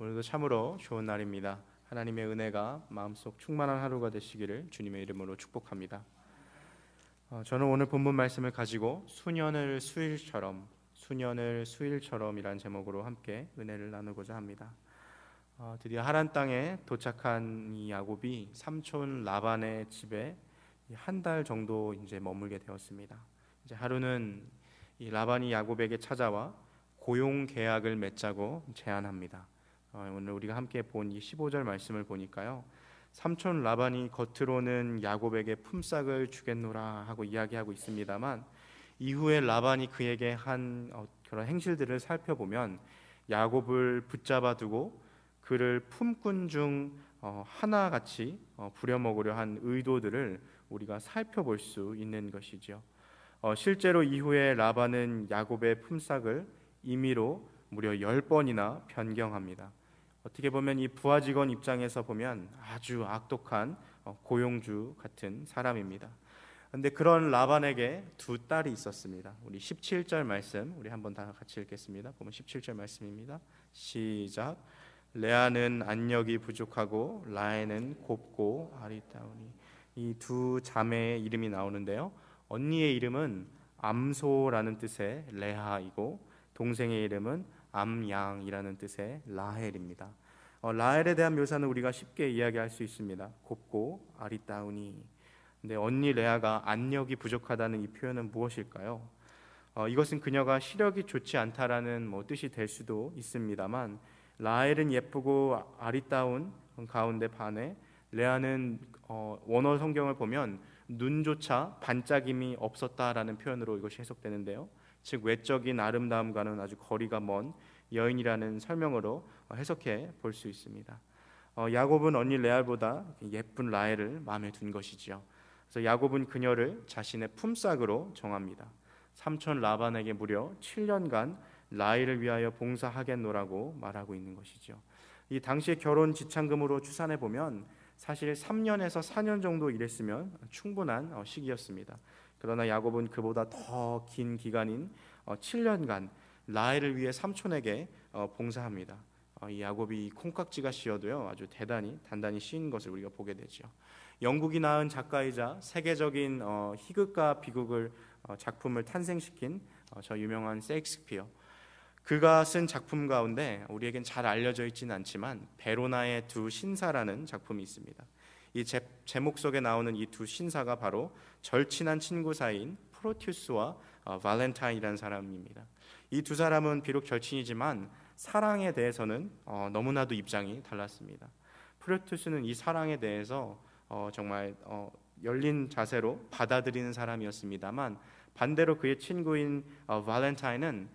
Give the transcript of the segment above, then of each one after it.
오늘도 참으로 좋은 날입니다. 하나님의 은혜가 마음속 충만한 하루가 되시기를 주님의 이름으로 축복합니다. 저는 오늘 본문 말씀을 가지고 수년을 수일처럼이란 제목으로 함께 은혜를 나누고자 합니다. 드디어 하란 땅에 도착한 이 야곱이 삼촌 라반의 집에 한 달 정도 이제 머물게 되었습니다. 이제 하루는 이 라반이 야곱에게 찾아와 고용 계약을 맺자고 제안합니다. 오늘 우리가 함께 본 이 15절 말씀을 보니까요, 삼촌 라반이 겉으로는 야곱에게 품삯을 주겠노라 하고 이야기하고 있습니다만, 이후에 라반이 그에게 한 그런 행실들을 살펴보면 야곱을 붙잡아 두고 그를 품꾼 중 하나같이 부려먹으려 한 의도들을 우리가 살펴볼 수 있는 것이죠. 실제로 이후에 라반은 야곱의 품삯을 임의로 무려 10번이나 변경합니다. 어떻게 보면 이 부하 직원 입장에서 보면 아주 악독한 고용주 같은 사람입니다. 그런데 그런 라반에게 두 딸이 있었습니다. 우리 17절 말씀 우리 한번 다 같이 읽겠습니다. 보면 17절 말씀입니다. 시작. 레아는 안력이 부족하고 라헬은 곱고 아리따우니. 이 두 자매의 이름이 나오는데요, 언니의 이름은 암소라는 뜻의 레아이고 동생의 이름은 암양이라는 뜻의 라헬입니다. 라헬에 대한 묘사는 우리가 쉽게 이야기할 수 있습니다. 곱고 아리따우니. 근데 언니 레아가 안력이 부족하다는 이 표현은 무엇일까요? 이것은 그녀가 시력이 좋지 않다라는 뜻이 될 수도 있습니다만, 라헬은 예쁘고 아리따운 가운데 반해 레아는 원어 성경을 보면 눈조차 반짝임이 없었다라는 표현으로 이것이 해석되는데요, 즉 외적인 아름다움과는 아주 거리가 먼 여인이라는 설명으로 해석해 볼 수 있습니다. 야곱은 언니 레알보다 예쁜 라헬을 마음에 둔 것이지요. 그래서 야곱은 그녀를 자신의 품삯으로 정합니다. 삼촌 라반에게 무려 7년간 라헬을 위하여 봉사하겠노라고 말하고 있는 것이죠. 이 당시의 결혼 지참금으로 추산해 보면 사실 3년에서 4년 정도 일했으면 충분한 시기였습니다. 그러나 야곱은 그보다 더 긴 기간인 7년간 라헬을 위해 삼촌에게 봉사합니다. 이 야곱이 콩깍지가 씌어도요 아주 단단히 씌인 것을 우리가 보게 되죠. 영국이 낳은 작가이자 세계적인 희극과 비극을 작품을 탄생시킨 저 유명한 셰익스피어, 그가 쓴 작품 가운데 우리에겐 잘 알려져 있지는 않지만 베로나의 두 신사라는 작품이 있습니다. 이 제목 속에 나오는 이 두 신사가 바로 절친한 친구 사이인 프로튜스와 발렌타인이라는 사람입니다. 이 두 사람은 비록 절친이지만 사랑에 대해서는 너무나도 입장이 달랐습니다. 프로튜스는 이 사랑에 대해서 정말 열린 자세로 받아들이는 사람이었습니다만, 반대로 그의 친구인 발렌타인은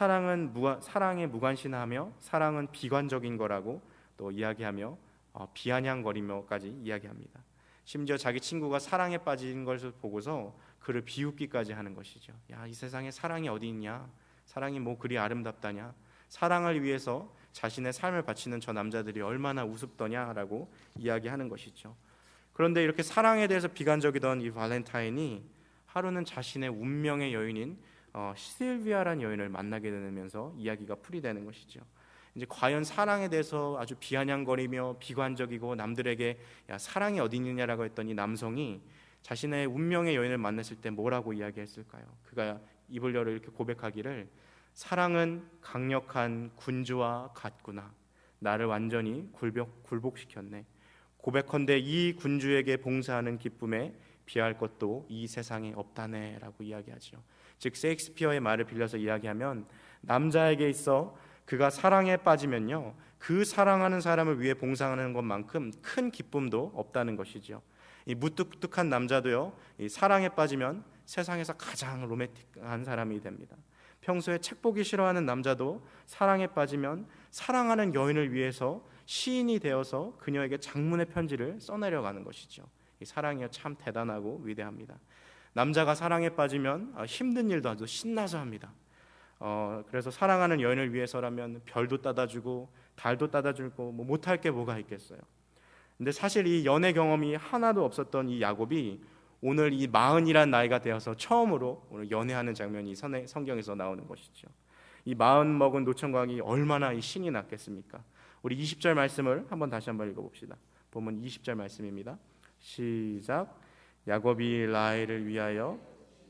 사랑에 무관심하며 사랑은 비관적인 거라고 또 이야기하며 비아냥거리며까지 이야기합니다. 심지어 자기 친구가 사랑에 빠진 것을 보고서 그를 비웃기까지 하는 것이죠. 야, 이 세상에 사랑이 어디 있냐? 사랑이 뭐 그리 아름답다냐? 사랑을 위해서 자신의 삶을 바치는 저 남자들이 얼마나 우습더냐라고 이야기하는 것이죠. 그런데 이렇게 사랑에 대해서 비관적이던 이 발렌타인이 하루는 자신의 운명의 여인인 실비아라는 여인을 만나게 되면서 이야기가 풀이되는 것이죠. 이제 과연 사랑에 대해서 아주 비아냥거리며 비관적이고 남들에게 야, 사랑이 어디 있느냐라고 했던 이 남성이 자신의 운명의 여인을 만났을 때 뭐라고 이야기했을까요? 그가 입을 열어 이렇게 고백하기를, 사랑은 강력한 군주와 같구나. 나를 완전히 굴복시켰네. 고백컨대 이 군주에게 봉사하는 기쁨에 비할 것도 이 세상에 없다네 라고 이야기하죠. 즉 셰익스피어의 말을 빌려서 이야기하면, 남자에게 있어 그가 사랑에 빠지면요, 그 사랑하는 사람을 위해 봉사하는 것만큼 큰 기쁨도 없다는 것이죠. 이 무뚝뚝한 남자도요, 이 사랑에 빠지면 세상에서 가장 로맨틱한 사람이 됩니다. 평소에 책 보기 싫어하는 남자도 사랑에 빠지면 사랑하는 여인을 위해서 시인이 되어서 그녀에게 장문의 편지를 써내려가는 것이죠. 이 사랑이요 참 대단하고 위대합니다. 남자가 사랑에 빠지면 힘든 일도 아주 신나서 합니다. 그래서 사랑하는 여인을 위해서라면 별도 따다주고 달도 따다주고 못할 게 뭐가 있겠어요. 근데 사실 이 연애 경험이 하나도 없었던 이 야곱이 오늘 이 40이란 나이가 되어서 처음으로 오늘 연애하는 장면이 성경에서 나오는 것이죠. 이 마흔 먹은 노천광이 얼마나 이 신이 났겠습니까? 우리 20절 말씀을 다시 한번 읽어봅시다. 본문 20절 말씀입니다. 시작. 야곱이 라헬을 위하여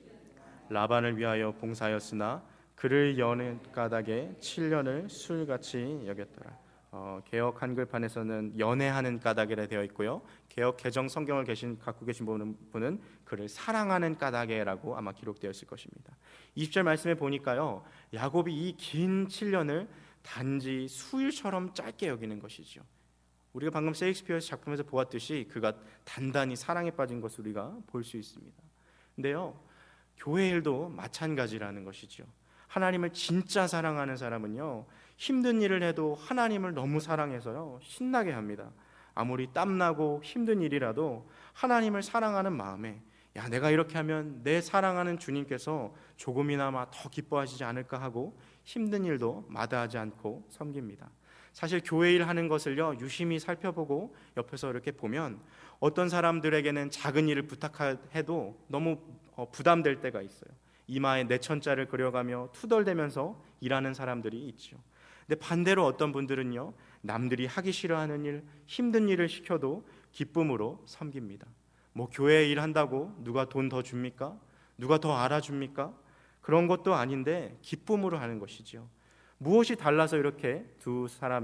라반을 위하여 봉사하였으나 그를 여는 까닭에 7년을 술같이 여겼더라. 개역 한글판에서는 연애하는 까닭이라 되어 있고요. 개역 개정 성경을 갖고 계신 분은 그를 사랑하는 까닭에라고 아마 기록되어 있을 것입니다. 20절 말씀에 보니까요, 야곱이 이 긴 7년을 단지 수일처럼 짧게 여기는 것이죠. 우리가 방금 셰익스피어의 작품에서 보았듯이 그가 단단히 사랑에 빠진 것을 우리가 볼 수 있습니다. 근데요, 교회 일도 마찬가지라는 것이죠. 하나님을 진짜 사랑하는 사람은요, 힘든 일을 해도 하나님을 너무 사랑해서요 신나게 합니다. 아무리 땀나고 힘든 일이라도 하나님을 사랑하는 마음에, 야, 내가 이렇게 하면 내 사랑하는 주님께서 조금이나마 더 기뻐하시지 않을까 하고 힘든 일도 마다하지 않고 섬깁니다. 사실 교회 일 하는 것을요 유심히 살펴보고 옆에서 이렇게 보면 어떤 사람들에게는 작은 일을 부탁해도 너무 부담될 때가 있어요. 이마에 내천자를 그려가며 투덜대면서 일하는 사람들이 있죠. 근데 반대로 어떤 분들은요, 남들이 하기 싫어하는 일, 힘든 일을 시켜도 기쁨으로 섬깁니다. 뭐 교회 일 한다고 누가 돈 더 줍니까? 누가 더 알아줍니까? 그런 것도 아닌데 기쁨으로 하는 것이죠. 무엇이 달라서 이렇게 두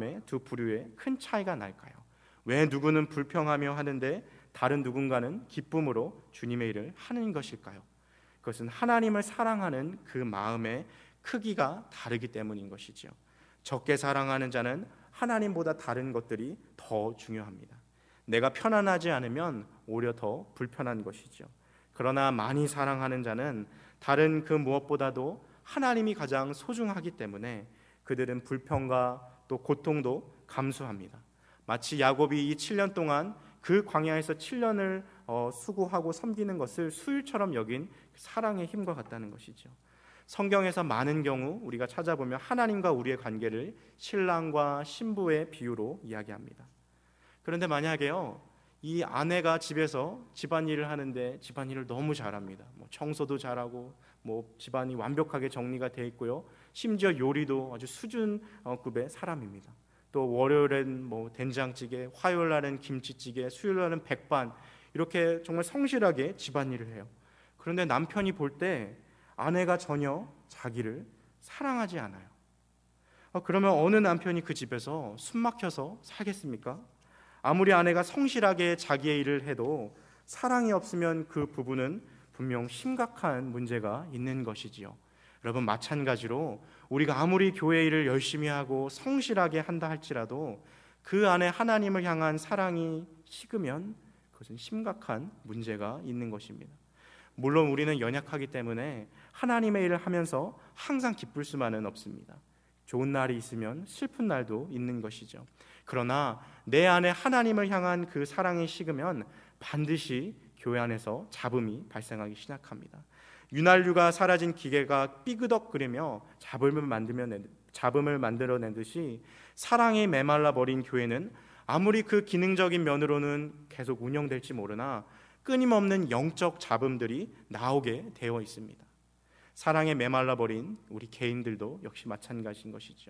부류의 큰 차이가 날까요? 왜 누구는 불평하며 하는데 다른 누군가는 기쁨으로 주님의 일을 하는 것일까요? 그것은 하나님을 사랑하는 그 마음의 크기가 다르기 때문인 것이죠. 적게 사랑하는 자는 하나님보다 다른 것들이 더 중요합니다. 내가 편안하지 않으면 오히려 더 불편한 것이죠. 그러나 많이 사랑하는 자는 다른 그 무엇보다도 하나님이 가장 소중하기 때문에 그들은 불평과 또 고통도 감수합니다. 마치 야곱이 이 7년 동안 그 광야에서 7년을 수고하고 섬기는 것을 수일처럼 여긴 사랑의 힘과 같다는 것이죠. 성경에서 많은 경우 우리가 찾아보면 하나님과 우리의 관계를 신랑과 신부의 비유로 이야기합니다. 그런데 만약에요, 이 아내가 집에서 집안일을 하는데 집안일을 너무 잘합니다. 청소도 잘하고 집안이 완벽하게 정리가 되어 있고요. 심지어 요리도 아주 수준급의 사람입니다. 또 월요일엔 된장찌개, 화요일날은 김치찌개, 수요일날은 백반, 이렇게 정말 성실하게 집안일을 해요. 그런데 남편이 볼 때 아내가 전혀 자기를 사랑하지 않아요. 그러면 어느 남편이 그 집에서 숨막혀서 살겠습니까? 아무리 아내가 성실하게 자기의 일을 해도 사랑이 없으면 그 부부는 분명 심각한 문제가 있는 것이지요. 여러분, 마찬가지로 우리가 아무리 교회 일을 열심히 하고 성실하게 한다 할지라도 그 안에 하나님을 향한 사랑이 식으면 그것은 심각한 문제가 있는 것입니다. 물론 우리는 연약하기 때문에 하나님의 일을 하면서 항상 기쁠 수만은 없습니다. 좋은 날이 있으면 슬픈 날도 있는 것이죠. 그러나 내 안에 하나님을 향한 그 사랑이 식으면 반드시 교회 안에서 잡음이 발생하기 시작합니다. 윤활유가 사라진 기계가 삐그덕거리며 잡음을 만들어낸 듯이 사랑이 메말라 버린 교회는 아무리 그 기능적인 면으로는 계속 운영될지 모르나 끊임없는 영적 잡음들이 나오게 되어 있습니다. 사랑에 메말라 버린 우리 개인들도 역시 마찬가지인 것이죠.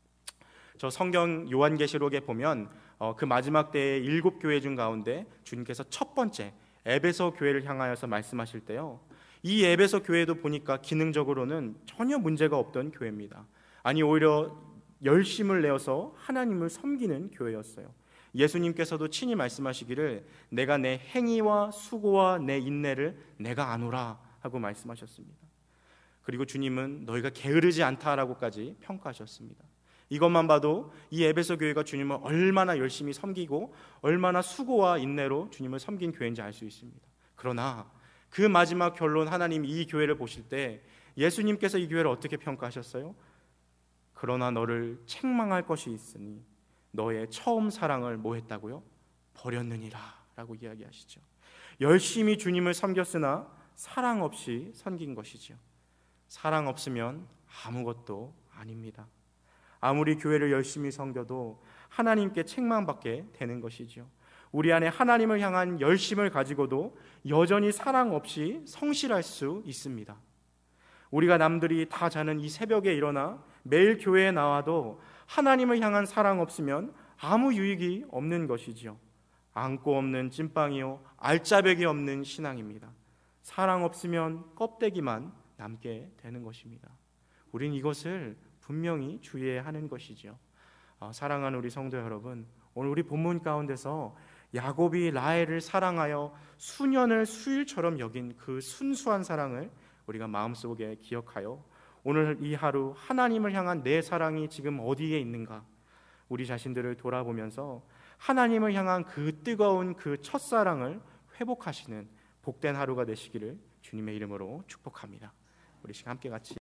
저 성경 요한계시록에 보면 그 마지막 때의 7교회 중 가운데 주님께서 첫 번째 에베소 교회를 향하여서 말씀하실 때요, 이 에베소 교회도 보니까 기능적으로는 전혀 문제가 없던 교회입니다. 아니, 오히려 열심을 내어서 하나님을 섬기는 교회였어요. 예수님께서도 친히 말씀하시기를 내가 내 행위와 수고와 내 인내를 내가 아노라 하고 말씀하셨습니다. 그리고 주님은 너희가 게으르지 않다라고까지 평가하셨습니다. 이것만 봐도 이 에베소 교회가 주님을 얼마나 열심히 섬기고 얼마나 수고와 인내로 주님을 섬긴 교회인지 알 수 있습니다. 그러나 그 마지막 결론, 하나님 이 교회를 보실 때 예수님께서 이 교회를 어떻게 평가하셨어요? 그러나 너를 책망할 것이 있으니 너의 처음 사랑을 뭐 했다고요? 버렸느니라 라고 이야기하시죠. 열심히 주님을 섬겼으나 사랑 없이 섬긴 것이죠. 사랑 없으면 아무것도 아닙니다. 아무리 교회를 열심히 섬겨도 하나님께 책망받게 되는 것이죠. 우리 안에 하나님을 향한 열심을 가지고도 여전히 사랑 없이 성실할 수 있습니다. 우리가 남들이 다 자는 이 새벽에 일어나 매일 교회에 나와도 하나님을 향한 사랑 없으면 아무 유익이 없는 것이지요. 안고 없는 찐빵이요 알짜배기 없는 신앙입니다. 사랑 없으면 껍데기만 남게 되는 것입니다. 우린 이것을 분명히 주의해야 하는 것이지요. 사랑하는 우리 성도 여러분, 오늘 우리 본문 가운데서 야곱이 라헬을 사랑하여 수년을 수일처럼 여긴 그 순수한 사랑을 우리가 마음속에 기억하여 오늘 이 하루 하나님을 향한 내 사랑이 지금 어디에 있는가, 우리 자신들을 돌아보면서 하나님을 향한 그 뜨거운 그 첫사랑을 회복하시는 복된 하루가 되시기를 주님의 이름으로 축복합니다. 우리 시간 함께 같이